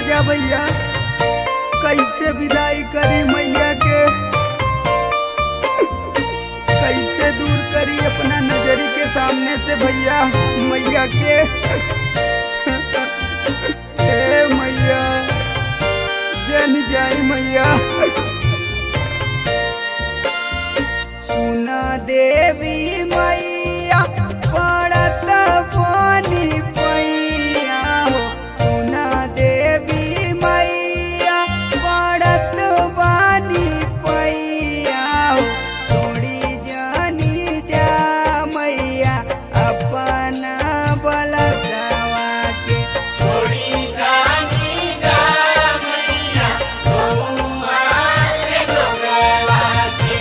जा भैया, कैसे विदाई करी मैया के, कैसे दूर करी अपना नजरी के सामने से भैया मैया के। हे मैया जन जाई मैया। सुना देवी मैया पड़त पानी पैया हो, सुना देवी मैया पड़त पानी पैया हो, छोड़ी जानी जा मैया अपना बलगवा के, छोड़ी जानी जा मैया गौआ के गोगवा के।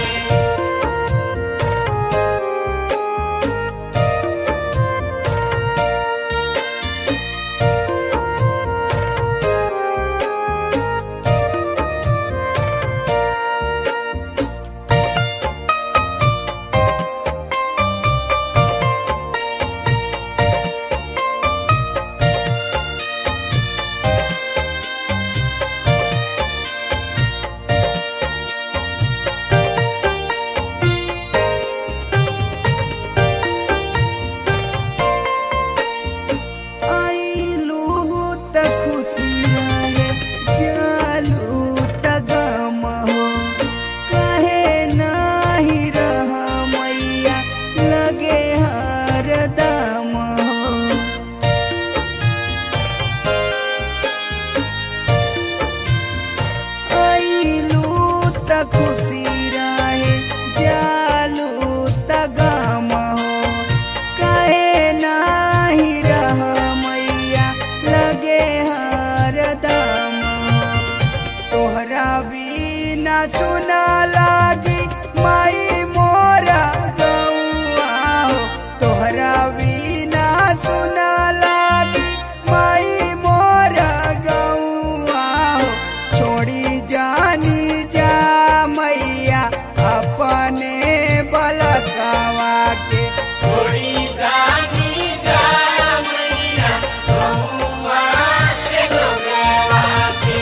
खुशी रहे जालू तगम हो, कहे नाही रह मैया लगे हरदम हो, तोहरा बिना सुना लागी माई मोरा गौआ हो, तोहरा बिना सुना लागी माई मोरा गौआ हो, छोड़ी जानी जा मैया अपने बलकवा के, छोड़ी जानी जा मैया गौआ के गोगवा के।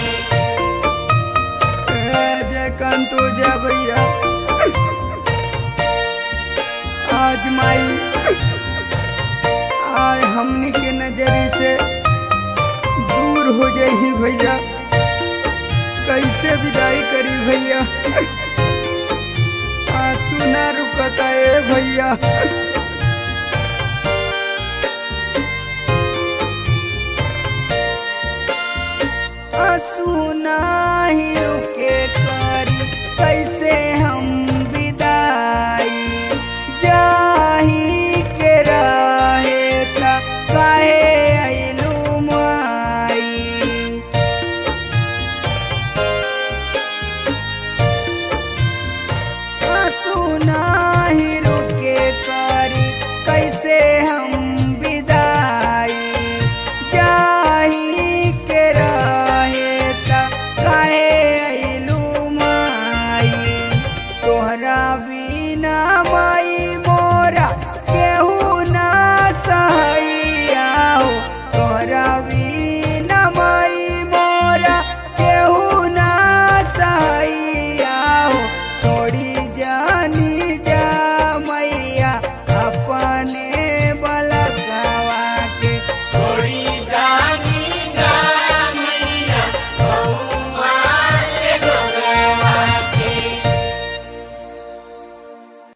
जय कांतो जय भैया। आज माई आज हमनी के नजरी से दूर हो जाई भैया, कैसे विदाई करी भैया, आंसू ना रुकता है भैया। आंसू नाही रुके करी कैसे हम विदाई, जाही के रहे ता काहे अइलू माई, नाही रुके करी कैसे हम विदाई, जाही के रहे ता काहे अइलू माई, तोहरा बिना